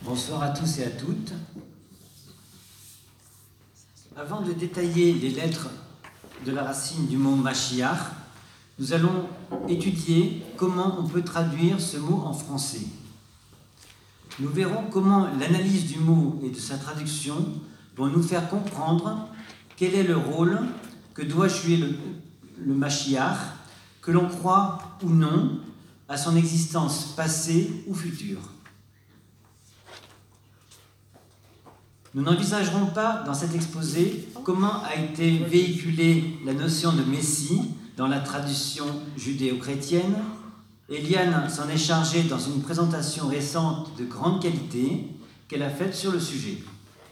Bonsoir à tous et à toutes. Avant de détailler les lettres de la racine du mot Mashiach, nous allons étudier comment on peut traduire ce mot en français. Nous verrons comment l'analyse du mot et de sa traduction vont nous faire comprendre quel est le rôle que doit jouer le Mashiach, que l'on croit ou non à son existence passée ou future. Nous n'envisagerons pas dans cet exposé comment a été véhiculée la notion de Messie dans la tradition judéo-chrétienne. Eliane s'en est chargée dans une présentation récente de grande qualité qu'elle a faite sur le sujet.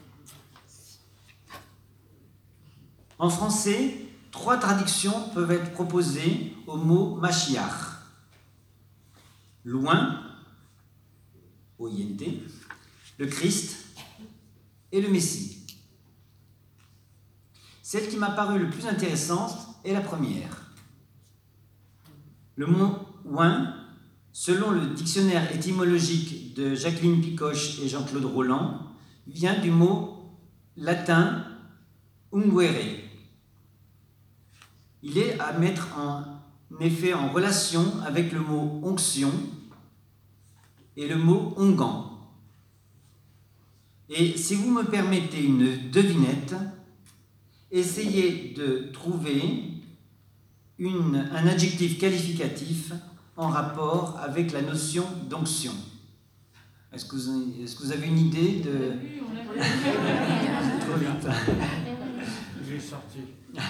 En français, 3 traductions peuvent être proposées au mot Mashiach. Loin, OINT, le Christ et le Messie. Celle qui m'a paru le plus intéressante est la première. Le mot « oin », selon le dictionnaire étymologique de Jacqueline Picoche et Jean-Claude Roland, vient du mot latin « unguere ». Il est à mettre en effet en relation avec le mot « onction » et le mot « onguent ». Et si vous me permettez une devinette, essayez de trouver un adjectif qualificatif en rapport avec la notion d'onction. Est-ce que vous avez une idée de... Trop vite. J'ai sorti.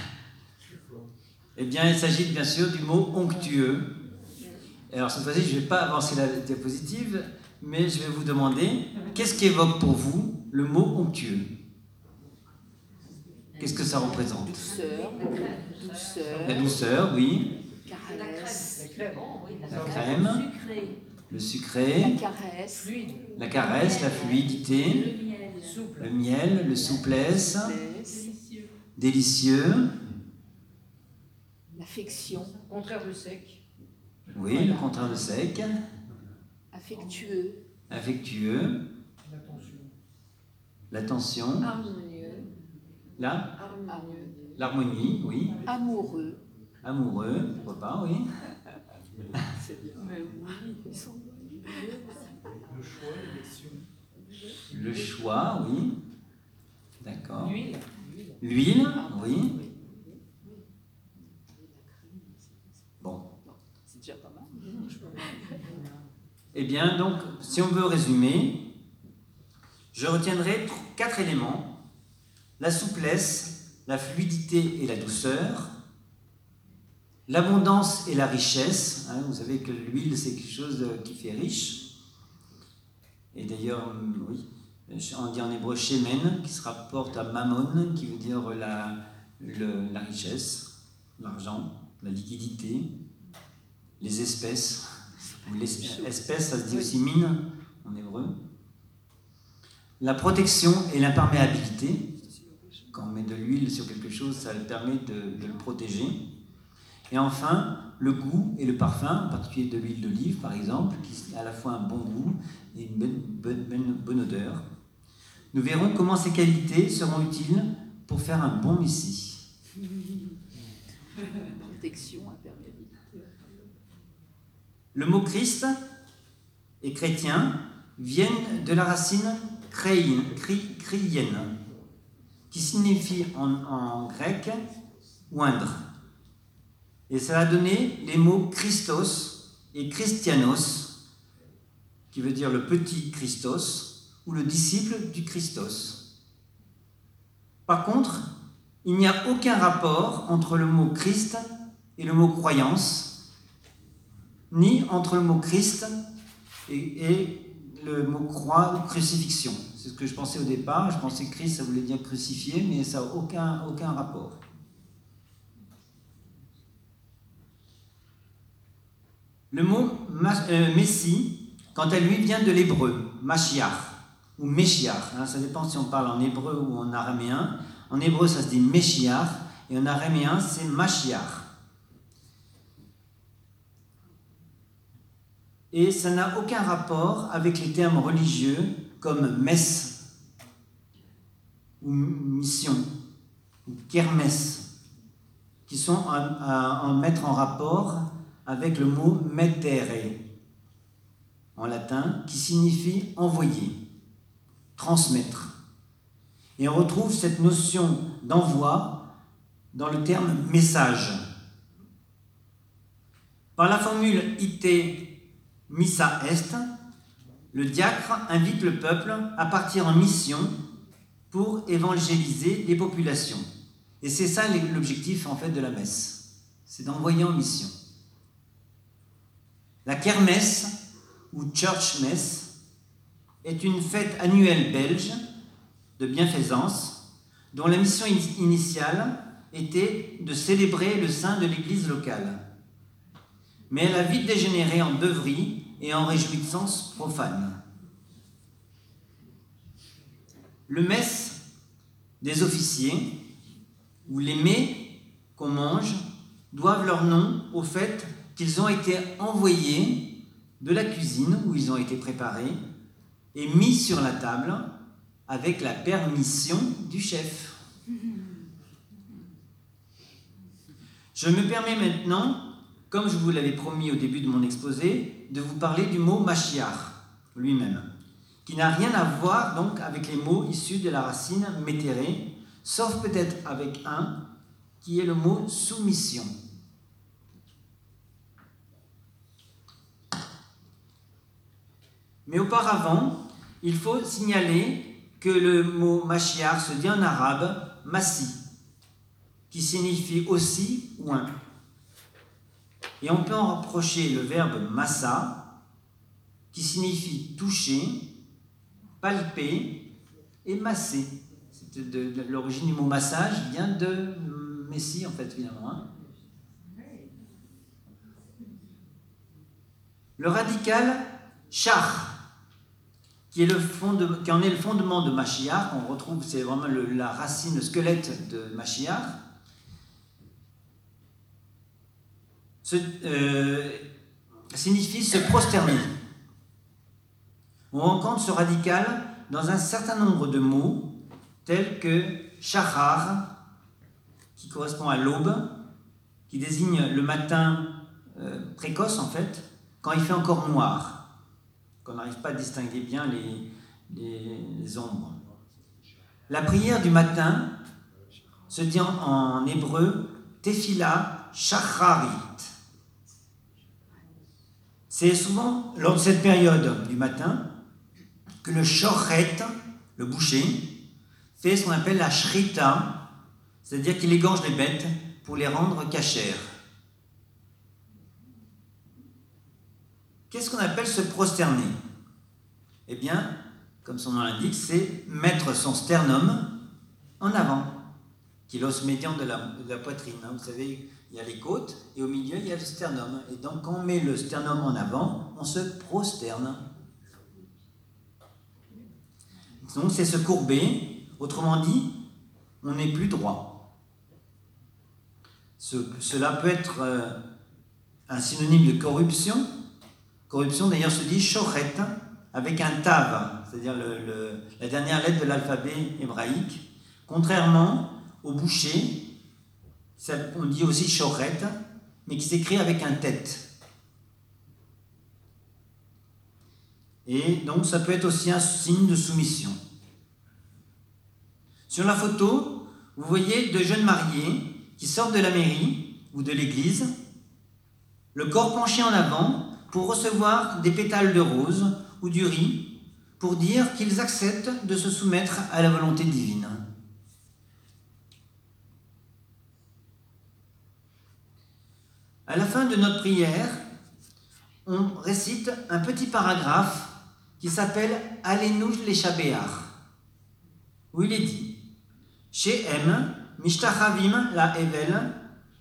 Eh bien, il s'agit bien sûr du mot onctueux. Alors cette fois-ci, je ne vais pas avancer la diapositive, mais je vais vous demander, qu'est-ce qu'évoque pour vous le mot onctueux? Qu'est-ce que ça représente? Douceur. La douceur, oui. Caresse. La crème. Le sucré. La caresse. La caresse, la fluidité. Le miel, le souplesse. Délicieux. L'affection. Contraire de sec. Oui, le contraire de sec. Affectueux. Affectueux. L'attention. Harmonieux. L'harmonie, oui. Amoureux. Amoureux, pourquoi pas, oui. Le choix, oui. D'accord. L'huile, oui. Bon. C'est déjà pas mal. Eh bien, donc, si on veut résumer, je retiendrai 4 éléments. La souplesse, la fluidité et la douceur, l'abondance et la richesse. Vous savez que l'huile, c'est quelque chose qui fait riche. Et d'ailleurs, oui, on dit en hébreu shemen, qui se rapporte à mammon, qui veut dire la richesse, l'argent, la liquidité, les espèces. L'espèce, ça se dit aussi mine en hébreu. La protection et l'imperméabilité. Quand on met de l'huile sur quelque chose, ça permet de le protéger. Et enfin, le goût et le parfum, en particulier de l'huile d'olive par exemple, qui a à la fois un bon goût et une bonne odeur. Nous verrons comment ces qualités seront utiles pour faire un bon messie. Protection, imperméabilité. Le mot Christ et chrétien viennent de la racine krien, qui signifie en grec oindre. Et ça a donné les mots Christos et Christianos, qui veut dire le petit Christos ou le disciple du Christos. Par contre, il n'y a aucun rapport entre le mot Christ et le mot croyance, ni entre le mot Christ et le mot croix ou crucifixion. C'est ce que je pensais au départ. Je pensais que Christ, ça voulait dire crucifié, mais ça n'a aucun rapport. Le mot Messie, quant à lui, vient de l'hébreu, Mashiach, ou Meshiach. Ça dépend si on parle en hébreu ou en araméen. En hébreu, ça se dit Meshiach, et en araméen, c'est Mashiach. Et ça n'a aucun rapport avec les termes religieux comme messe, ou mission, ou kermesse, qui sont à mettre en rapport avec le mot mettere, en latin, qui signifie envoyer, transmettre. Et on retrouve cette notion d'envoi dans le terme message. Par la formule ite missa est, le diacre invite le peuple à partir en mission pour évangéliser les populations. Et c'est ça l'objectif en fait de la messe, c'est d'envoyer en mission. La kermesse, ou church mess, est une fête annuelle belge de bienfaisance dont la mission initiale était de célébrer le saint de l'église locale. Mais elle a vite dégénéré en beuverie et en réjouissance profane. Le mess des officiers, ou les mets qu'on mange, doivent leur nom au fait qu'ils ont été envoyés de la cuisine où ils ont été préparés et mis sur la table avec la permission du chef. Je me permets maintenant, comme je vous l'avais promis au début de mon exposé, de vous parler du mot Mashiach lui-même, qui n'a rien à voir donc avec les mots issus de la racine mettere, sauf peut-être avec un, qui est le mot soumission. Mais auparavant, il faut signaler que le mot Mashiach se dit en arabe Massi, qui signifie aussi oint. Et on peut en rapprocher le verbe massa, qui signifie toucher, palper et masser. De l'origine du mot massage vient de Messie, en fait, finalement. Hein. Le radical char, qui en est le fondement de Mashiach, on retrouve, c'est vraiment la racine, le squelette de Mashiach, signifie se prosterner. On rencontre ce radical dans un certain nombre de mots, tels que shachar, qui correspond à l'aube, qui désigne le matin précoce en fait, quand il fait encore noir, qu'on n'arrive pas à distinguer bien les ombres. La prière du matin se dit en hébreu tefila shacharit. C'est souvent lors de cette période du matin que le shochet, le boucher, fait ce qu'on appelle la shrita, c'est-à-dire qu'il égorge les bêtes pour les rendre cachères. Qu'est-ce qu'on appelle se prosterner? Eh bien, comme son nom l'indique, c'est mettre son sternum en avant, qui est l'os médian de la poitrine. Vous savez, il y a les côtes et au milieu, il y a le sternum. Et donc, quand on met le sternum en avant, on se prosterne. Donc, c'est se courber. Autrement dit, on n'est plus droit. Cela peut être un synonyme de corruption. Corruption, d'ailleurs, se dit shochet, avec un tav, c'est-à-dire la dernière lettre de l'alphabet hébraïque. Contrairement au boucher, on dit aussi shochet, mais qui s'écrit avec un tête. Et donc, ça peut être aussi un signe de soumission. Sur la photo, vous voyez deux jeunes mariés qui sortent de la mairie ou de l'église, le corps penché en avant pour recevoir des pétales de rose ou du riz pour dire qu'ils acceptent de se soumettre à la volonté divine. À la fin de notre prière, on récite un petit paragraphe qui s'appelle « Alenu leshabeach » où il est dit « Shehem mishtachavim la evel varik »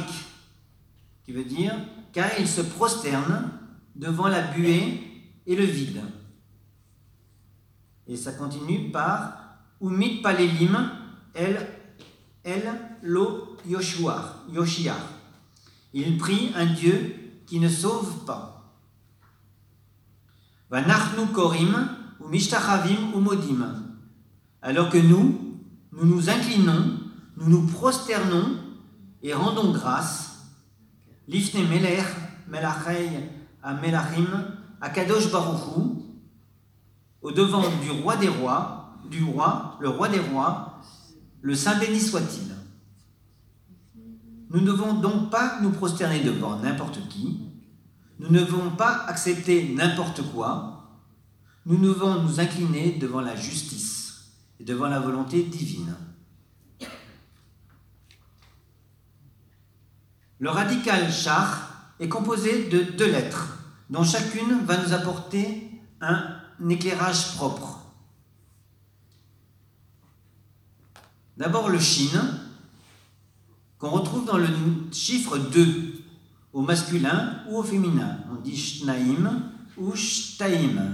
qui veut dire « car ils se prosternent devant la buée et le vide ». Et ça continue par « Umit palelim el lo yoshiach ». Il prie un Dieu qui ne sauve pas. Vanachnu korim mishtachavim umodim. Alors que nous nous inclinons, nous nous prosternons et rendons grâce. Lifne melech melachei amelachim akadosh baruch hu, au devant du roi des rois, le roi des rois, le Saint béni soit-il. Nous ne devons donc pas nous prosterner devant n'importe qui, nous ne devons pas accepter n'importe quoi, nous devons nous incliner devant la justice et devant la volonté divine. Le radical char est composé de 2 lettres, dont chacune va nous apporter un éclairage propre. D'abord le shin, qu'on retrouve dans le chiffre 2, au masculin ou au féminin. On dit shnaim ou shtaim.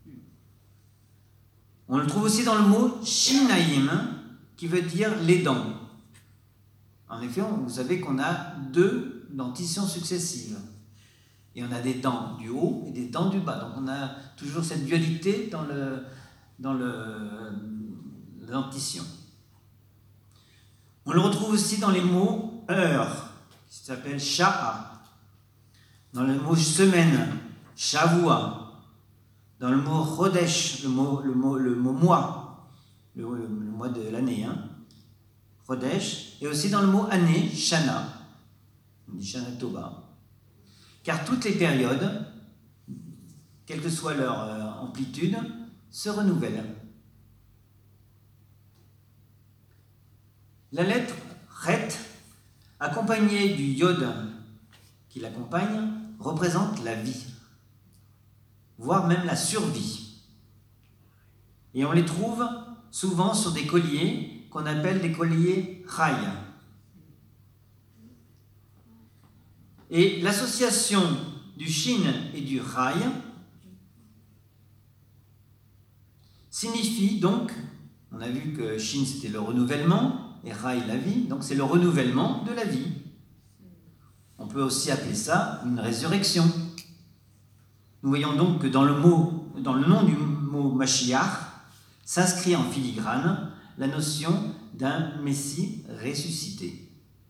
On le trouve aussi dans le mot shinaim, qui veut dire les dents. En effet, vous savez qu'on a 2 dentitions successives. Et on a des dents du haut et des dents du bas. Donc on a toujours cette dualité dans la dentition. On le retrouve aussi dans les mots heure, qui s'appelle sha'a. Dans le mot semaine, shavua. Dans le mot chodesh, le mot mois, le mois de l'année, chodesh. Et aussi dans le mot année, shana. On dit shana tova. Car toutes les périodes, quelle que soit leur amplitude, se renouvellent. La lettre Ret, accompagnée du yod qui l'accompagne, représente la vie, voire même la survie. Et on les trouve souvent sur des colliers qu'on appelle des colliers Chai. Et l'association du Shin et du Chai signifie donc, on a vu que Shin c'était le renouvellement, et Rai la vie, donc c'est le renouvellement de la vie. On peut aussi appeler ça une résurrection. Nous voyons donc que dans le nom du mot Mashiach s'inscrit en filigrane la notion d'un Messie ressuscité.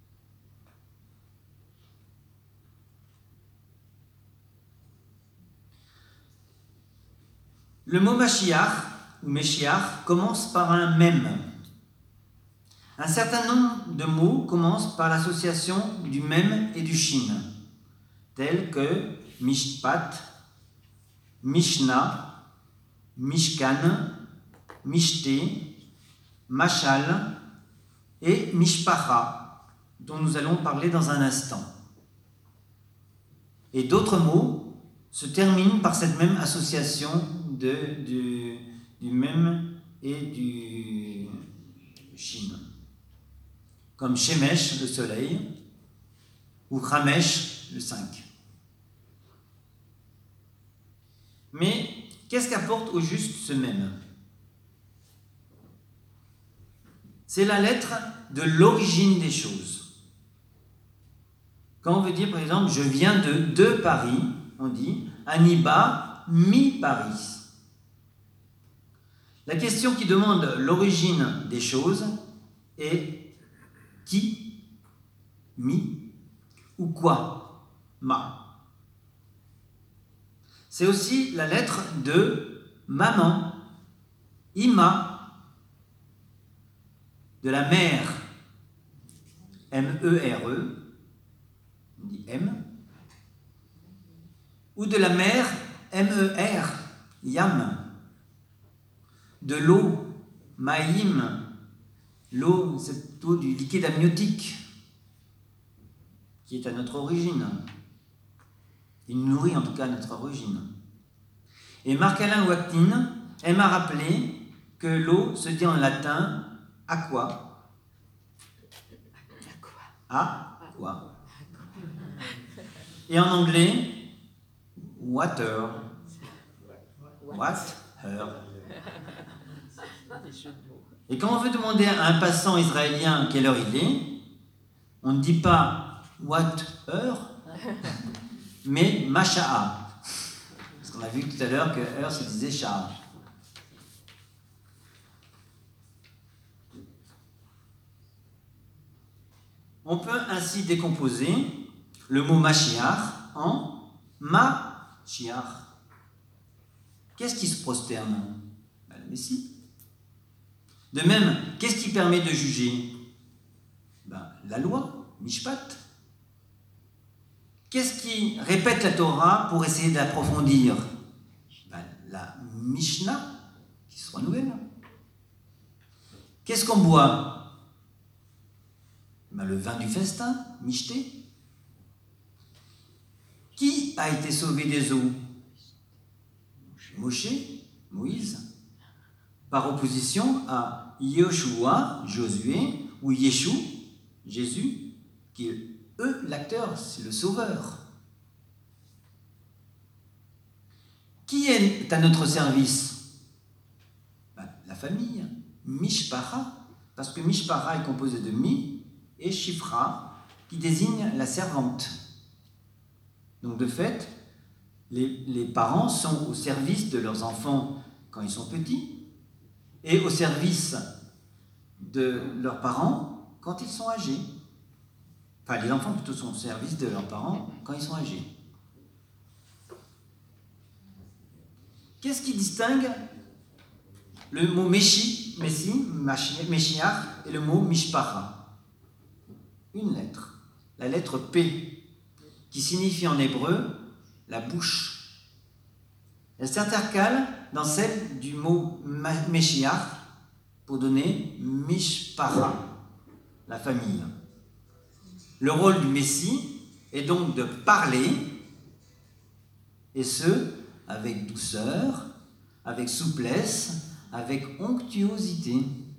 Le mot Mashiach ou Meshiach commence par un mem. Un certain nombre de mots commencent par l'association du mem et du shin, tels que mishpat, mishna, mishkan, mishté, mashal et mishpacha, dont nous allons parler dans un instant. Et d'autres mots se terminent par cette même association du mem et du shin, comme Shemesh, le soleil, ou Ramesh, le 5. Mais qu'est-ce qu'apporte au juste ce même? C'est la lettre de l'origine des choses. Quand on veut dire, par exemple, je viens de Paris, on dit Aniba mi Paris. La question qui demande l'origine des choses est qui, mi, ou quoi, ma. C'est aussi la lettre de maman, ima, de la mère, M-E-R-E, on dit M, ou de la mer, M-E-R, yam, de l'eau, maïm. L'eau, cette eau du liquide amniotique qui est à notre origine. Il nourrit en tout cas notre origine. Et Marc-Alain Ouaktine aime à rappeler que l'eau se dit en latin aqua. Aqua. Et en anglais water. Water. Et quand on veut demander à un passant israélien quelle heure il est, on ne dit pas what heure, mais masha'a. Parce qu'on a vu tout à l'heure que heure se disait sha'a. On peut ainsi décomposer le mot Mashiach en Mashiach. Qu'est-ce qui se prosterne? Le Messie. De même, qu'est-ce qui permet de juger? La loi, Mishpat. Qu'est-ce qui répète la Torah pour essayer d'approfondir? La Mishnah, qui se renouvelle. Qu'est-ce qu'on boit? Le vin du festin, Mishté. Qui a été sauvé des eaux? Moshe, Moïse, par opposition à Yoshua, Josué, ou Yeshu, Jésus, qui est l'acteur, c'est le sauveur. Qui est à notre service? La famille, Mishpara, parce que Mishpara est composé de Mi et Shifra, qui désigne la servante. Donc de fait, les parents sont au service de leurs enfants quand ils sont petits et au service de leurs parents quand ils sont âgés. Enfin, les enfants plutôt sont au service de leurs parents quand ils sont âgés. Qu'est-ce qui distingue le mot Meshiach et le mot Mishpara? Une lettre, la lettre P, qui signifie en hébreu la bouche. Elle s'intercale dans celle du mot Meshiach pour donner Mishpara, la famille. Le rôle du Messie est donc de parler, et ce, avec douceur, avec souplesse, avec onctuosité.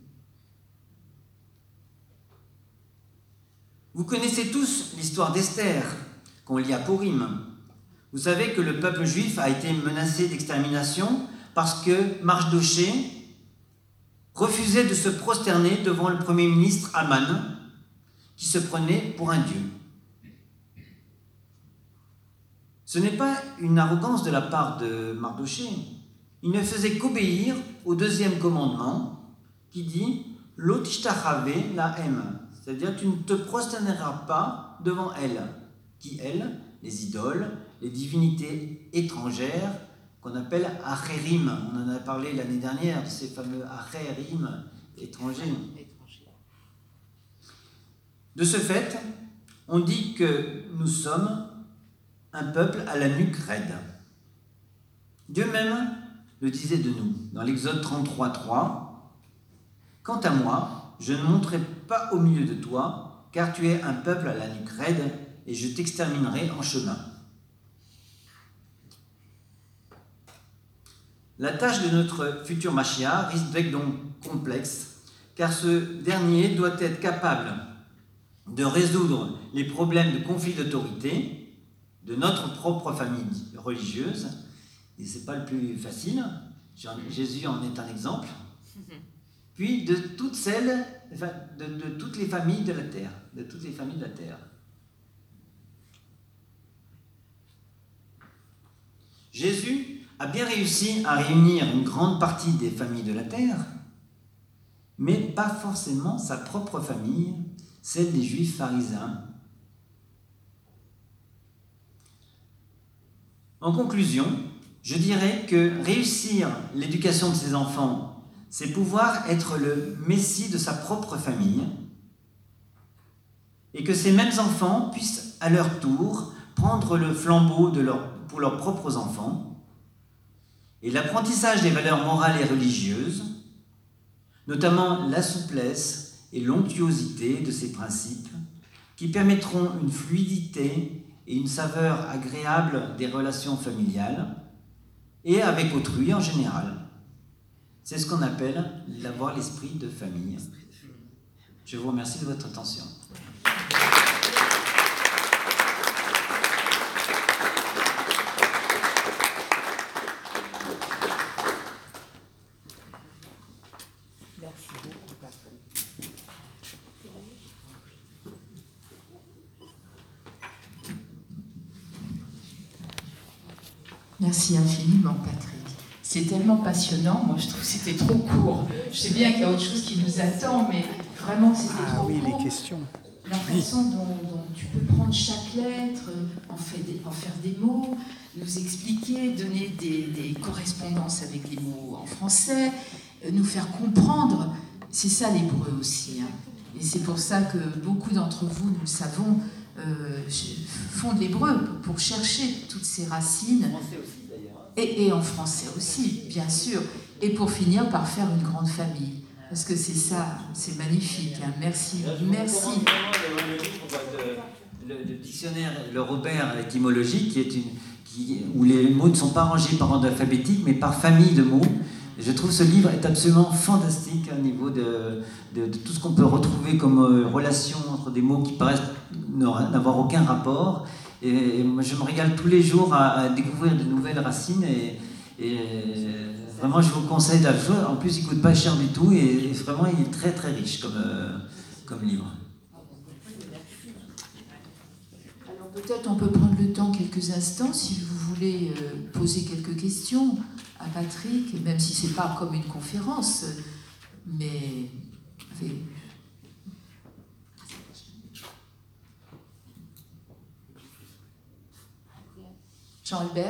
Vous connaissez tous l'histoire d'Esther, qu'on lit à Purim. Vous savez que le peuple juif a été menacé d'extermination parce que Mardoché refusait de se prosterner devant le premier ministre Aman, qui se prenait pour un dieu. Ce n'est pas une arrogance de la part de Mardoché. Il ne faisait qu'obéir au deuxième commandement qui dit « Lo tishtachave lahem », c'est-à-dire tu ne te prosterneras pas devant elle. Qui elle? Les idoles, les divinités étrangères qu'on appelle Acherim. On en a parlé l'année dernière, de ces fameux Acherim étrangers. De ce fait, on dit que nous sommes un peuple à la nuque raide. Dieu même le disait de nous dans l'Exode 33:3. Quant à moi, je ne monterai pas au milieu de toi, car tu es un peuple à la nuque raide, et je t'exterminerai en chemin. La tâche de notre futur Mashiach risque d'être donc complexe, car ce dernier doit être capable de résoudre les problèmes de conflit d'autorité de notre propre famille religieuse, et ce n'est pas le plus facile, Jésus en est un exemple, puis de toutes celles, de toutes les familles de la terre, Jésus a bien réussi à réunir une grande partie des familles de la terre, mais pas forcément sa propre famille, celle des Juifs pharisiens. En conclusion, je dirais que réussir l'éducation de ses enfants, c'est pouvoir être le Messie de sa propre famille, et que ces mêmes enfants puissent à leur tour prendre le flambeau pour leurs propres enfants, et l'apprentissage des valeurs morales et religieuses, notamment la souplesse et l'onctuosité de ces principes, qui permettront une fluidité et une saveur agréable des relations familiales et avec autrui en général. C'est ce qu'on appelle avoir l'esprit de famille. Je vous remercie de votre attention. Merci infiniment, Patrick. C'est tellement passionnant. Moi, je trouve que c'était trop court. Je sais bien qu'il y a autre chose qui nous attend, mais vraiment, c'était trop court. Ah oui, les questions. la façon dont tu peux prendre chaque lettre, en faire des mots, nous expliquer, donner des correspondances avec les mots en français, nous faire comprendre. C'est ça l'hébreu aussi. Hein. Et c'est pour ça que beaucoup d'entre vous, nous le savons, font de l'hébreu pour chercher toutes ces racines. En français aussi d'ailleurs. Et en français aussi, bien sûr. Et pour finir par faire une grande famille. Parce que c'est ça, c'est magnifique. Hein. Merci, merci. Le dictionnaire, le Robert étymologique, où les mots ne sont pas rangés par ordre alphabétique, mais par famille de mots. Et je trouve ce livre est absolument fantastique au niveau de tout ce qu'on peut retrouver comme relation entre des mots qui paraissent n'avoir aucun rapport. Et moi, je me régale tous les jours à découvrir de nouvelles racines. Et vraiment, je vous conseille de la jouer. En plus, il ne coûte pas cher du tout. Et vraiment, il est très très riche comme livre. Alors peut-être on peut prendre le temps quelques instants si vous voulez poser quelques questions à Patrick, même si ce n'est pas comme une conférence, mais... Jean-Albert.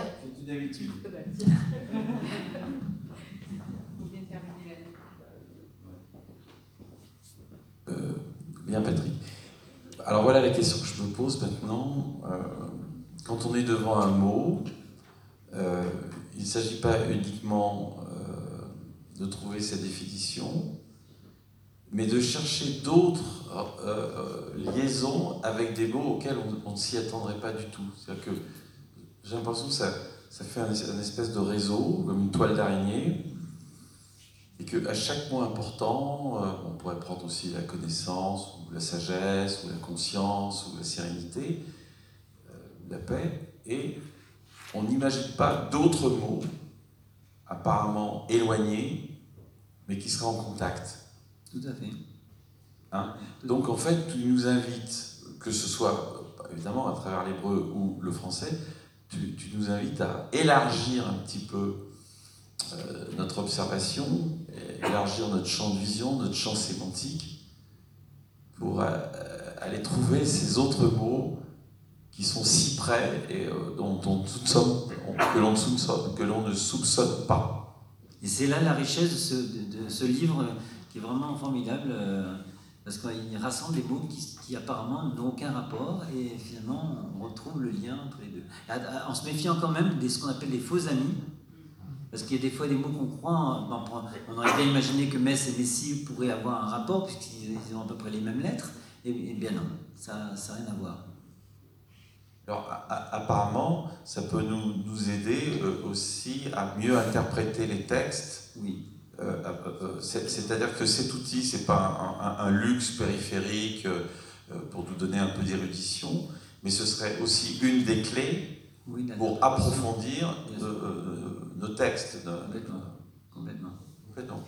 Bien, Patrick. Alors voilà la question que je me pose maintenant. Quand on est devant un mot, il ne s'agit pas uniquement de trouver sa définition, mais de chercher d'autres liaisons avec des mots auxquels on ne s'y attendrait pas du tout. C'est-à-dire que j'ai l'impression que ça fait un espèce de réseau, comme une toile d'araignée, et qu'à chaque mot important, on pourrait prendre aussi la connaissance, ou la sagesse, ou la conscience, ou la sérénité, la paix, et on n'imagine pas d'autres mots apparemment éloignés, mais qui seraient en contact. Tout à fait. Hein? Donc en fait, tu nous invites, que ce soit évidemment à travers l'hébreu ou le français, tu nous invites à élargir un petit peu notre observation, élargir notre champ de vision, notre champ sémantique, pour aller trouver ces autres mots qui sont si près et que l'on ne soupçonne pas. Et c'est là la richesse de ce livre qui est vraiment formidable, parce qu'il rassemble des mots qui apparemment n'ont aucun rapport, et finalement on retrouve le lien entre les deux. En se méfiant quand même de ce qu'on appelle des faux amis, parce qu'il y a des fois des mots qu'on croit, on aurait bien imaginé que Metz et Messie pourraient avoir un rapport, puisqu'ils ont à peu près les mêmes lettres, et bien non, ça n'a rien à voir. Alors, apparemment, ça peut nous aider aussi à mieux interpréter les textes. Oui. C'est-à-dire que cet outil, c'est pas un luxe périphérique pour nous donner un peu d'érudition, mais ce serait aussi une des clés pour approfondir nos textes. Complètement.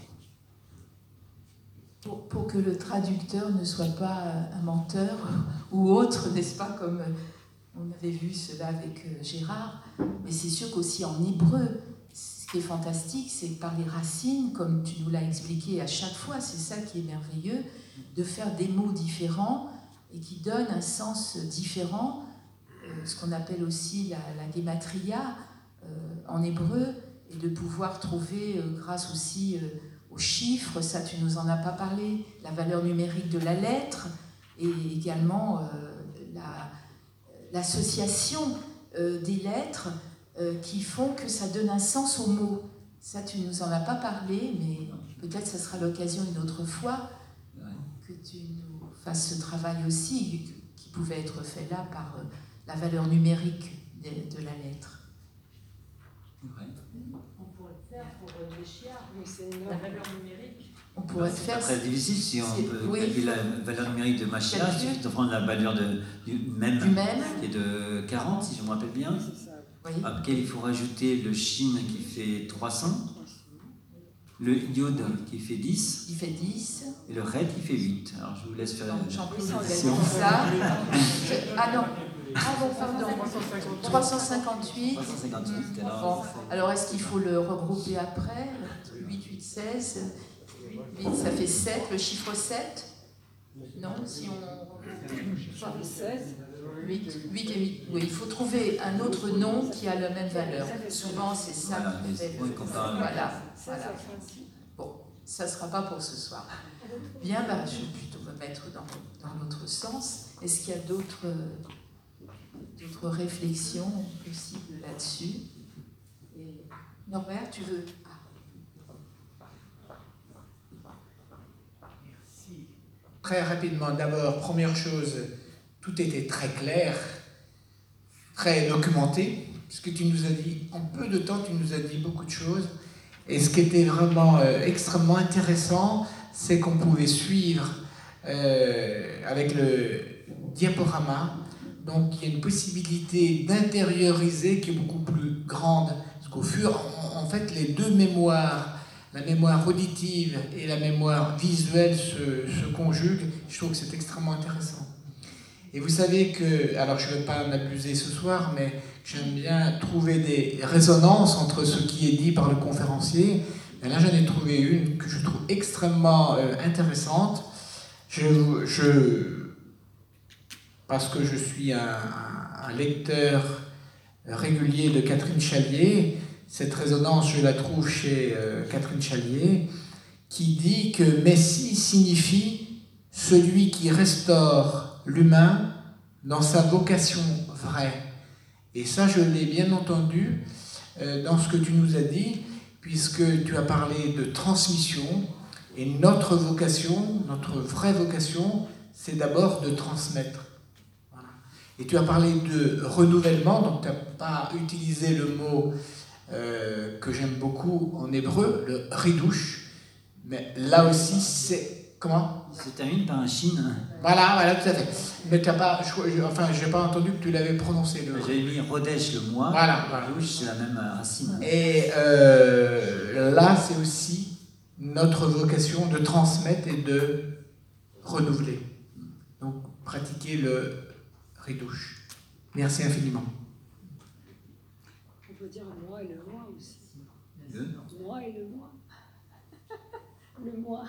Pour que le traducteur ne soit pas un menteur ou autre, n'est-ce pas, comme on avait vu cela avec Gérard. Mais c'est sûr qu'aussi en hébreu, ce qui est fantastique, c'est que par les racines, comme tu nous l'as expliqué à chaque fois, c'est ça qui est merveilleux, de faire des mots différents et qui donnent un sens différent, ce qu'on appelle aussi la gématria en hébreu, et de pouvoir trouver, grâce aussi aux chiffres, ça tu nous en as pas parlé, la valeur numérique de la lettre, et également l'association des lettres qui font que ça donne un sens aux mots. Ça, tu nous en as pas parlé, mais peut-être ça sera l'occasion une autre fois que tu nous fasses ce travail aussi, qui pouvait être fait là par la valeur numérique de la lettre. On pourrait le faire pour les chiards, mais c'est la valeur numérique. On pourrait C'est faire. pas très difficile si on peut calculer la valeur numérique de Mashiach, il suffit de prendre la valeur du même, qui est de 40, si je me rappelle bien. Oui. Après, il faut rajouter le Shin qui fait 300, le Yod qui fait 10, Il fait 10. et le Red qui fait 8. Alors je vous laisse faire la Jean-Claude, division. ça. Ah non. Ah bon, pardon. 358. 358. Bon. Alors est-ce qu'il faut le regrouper après 8, 8, 16. 8, ça fait 7, le chiffre 7. Non, si on... Charles XVI. 8 et 8. Oui, il faut trouver un autre nom qui a la même valeur. Souvent, c'est ça Voilà, qui les fait... points comparables. Voilà. Bon, ça ne sera pas pour ce soir. Bien, bah, je vais plutôt me mettre dans l'autre sens. Est-ce qu'il y a d'autres réflexions possibles là-dessus? Norbert, tu veux... Merci. Très rapidement, d'abord, première chose, tout était très clair, très documenté, parce que tu nous as dit, en peu de temps, tu nous as dit beaucoup de choses. Et ce qui était vraiment extrêmement intéressant, c'est qu'on pouvait suivre avec le diaporama. Donc il y a une possibilité d'intérioriser qui est beaucoup plus grande. Parce qu'au fur, en fait, les deux mémoires, la mémoire auditive et la mémoire visuelle se conjuguent. Je trouve que c'est extrêmement intéressant. Et vous savez que, alors je ne vais pas m'abuser ce soir, mais j'aime bien trouver des résonances entre ce qui est dit par le conférencier. Et là, j'en ai trouvé une que je trouve extrêmement intéressante. Parce que je suis un lecteur régulier de Catherine Chalier, cette résonance, je la trouve chez Catherine Chalier, qui dit que Messie signifie celui qui restaure l'humain dans sa vocation vraie. Et ça, je l'ai bien entendu dans ce que tu nous as dit, puisque tu as parlé de transmission, et notre vocation, notre vraie vocation, c'est d'abord de transmettre. Voilà. Et tu as parlé de renouvellement, donc tu n'as pas utilisé le mot que j'aime beaucoup en hébreu, le ridouche, mais là aussi, c'est... Comment ? Se termine par un chine. Voilà, tout à fait. Mais t'as pas, j'ai pas entendu que tu l'avais prononcé. J'avais mis Rodesh le mois. Voilà. C'est la même racine. Et là, c'est aussi notre vocation de transmettre et de renouveler. Donc, pratiquer le ridouche. Merci infiniment. On peut dire moi et le moi aussi. Le Moi et le moi. Le moi.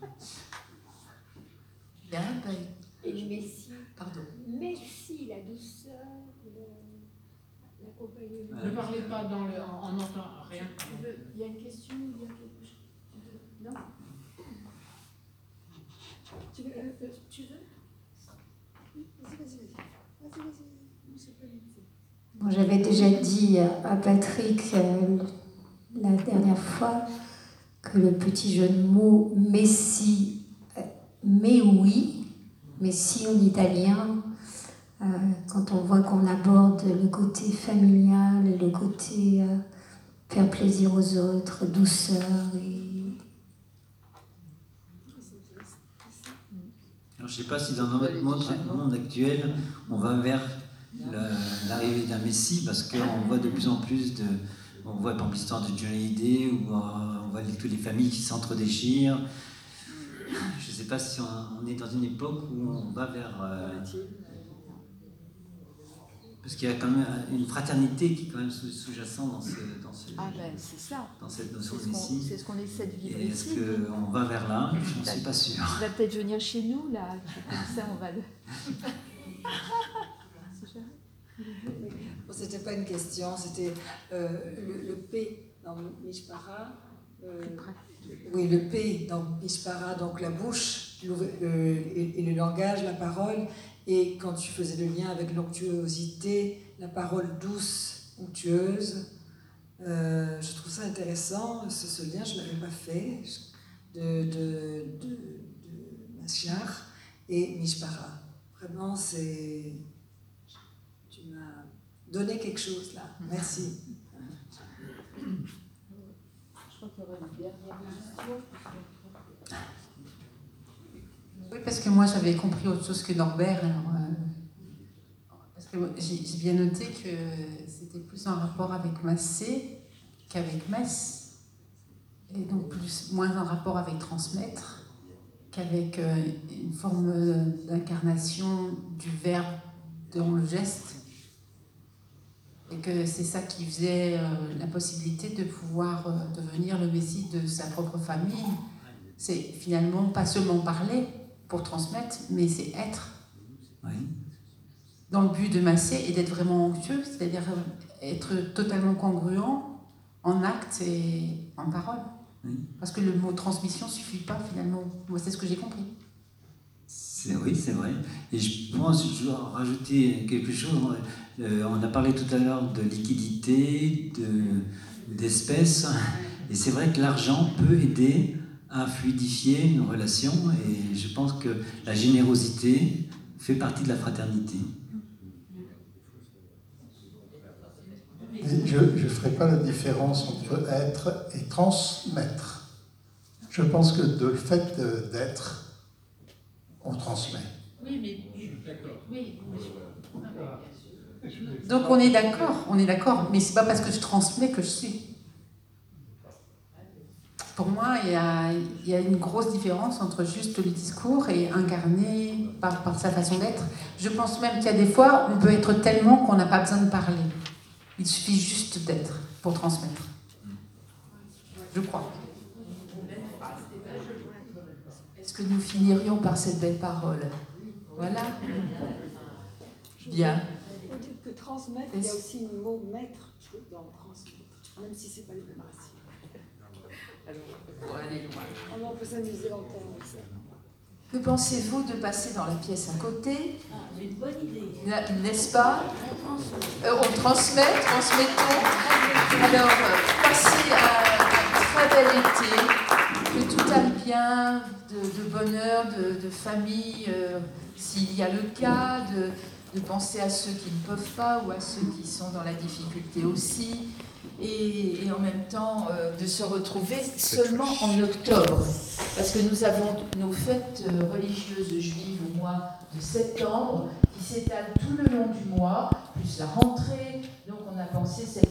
Bien, ben, Et le Messie. pardon. Messie, la douceur, l'accompagnement. Ne parlez pas on n'entend rien. Il y a une question, il y a quelque chose. Non. Tu veux Vas-y. Bon, j'avais déjà dit à Patrick la dernière fois que le petit jeu de mots Messie, mais oui, Messie en italien, quand on voit qu'on aborde le côté familial, le côté faire plaisir aux autres, douceur Alors, je ne sais pas si dans notre monde actuel, on va vers l'arrivée d'un Messie, parce qu'on voit de plus en plus on voit par exemple l'histoire de Johnny Hallyday, où on voit toutes les familles qui s'entre-déchirent. Je ne sais pas si on est dans une époque où on va vers... parce qu'il y a quand même une fraternité qui est quand même sous-jacente dans c'est ça. dans cette notion de Messie. C'est ce qu'on essaie de vivre Et ici. est-ce qu'on va vers là? Je n'en suis pas sûr. Il va peut-être venir chez nous, là. Comme ça, on va le... Bon, c'était pas une question, c'était le P dans Mishpara. Oui, le P dans Mishpara, donc la bouche et le langage, la parole. Et quand tu faisais le lien avec l'onctuosité, la parole douce, onctueuse, je trouve ça intéressant. Ce lien, je ne l'avais pas fait, de Mashiach et Mishpara. Vraiment, tu m'as donné quelque chose là. Merci. Je crois qu'il y aura une dernière question. Oui, parce que moi j'avais compris autre chose que Norbert. Alors, parce que j'ai bien noté que c'était plus en rapport avec Massé qu'avec Messe, et donc moins en rapport avec transmettre qu'avec une forme d'incarnation du verbe dans le geste. Et que c'est ça qui faisait la possibilité de pouvoir devenir le Messie de sa propre famille. C'est finalement pas seulement parler, pour transmettre, mais c'est être. Oui. Dans le but de masser et d'être vraiment onctueux, c'est-à-dire être totalement congruent en acte et en parole. Oui. Parce que le mot transmission ne suffit pas finalement. Moi, c'est ce que j'ai compris. Oui, c'est vrai. Et je pense, je dois rajouter quelque chose. On a parlé tout à l'heure de liquidité, d'espèces. Et c'est vrai que l'argent peut aider à fluidifier une relation. Et je pense que la générosité fait partie de la fraternité. Je ne ferai pas la différence entre être et transmettre. Je pense que de le fait d'être, on transmet. Oui, mais... Oui. Donc on est d'accord, mais c'est pas parce que je transmets que je suis. Pour moi, il y a une grosse différence entre juste le discours et incarner par sa façon d'être. Je pense même qu'il y a des fois, on peut être tellement qu'on n'a pas besoin de parler. Il suffit juste d'être pour transmettre. Je crois. Est-ce que nous finirions par cette belle parole? Voilà. Bien. On dit que transmettre, il y a aussi le mot maître dans transmettre, même si ce n'est pas les mêmes racines. Pour aller loin. Alors on peut s'amuser longtemps avec ça. Que pensez-vous de passer dans la pièce à côté? C'est une bonne idée. N'est-ce pas? On transmettons. Alors, passez un très bel été, que tout aille bien, de bonheur, de famille, s'il y a le cas, de penser à ceux qui ne peuvent pas ou à ceux qui sont dans la difficulté aussi. Et en même temps de se retrouver seulement en octobre, parce que nous avons nos fêtes religieuses juives au mois de septembre qui s'étalent tout le long du mois, plus la rentrée, donc on a pensé cette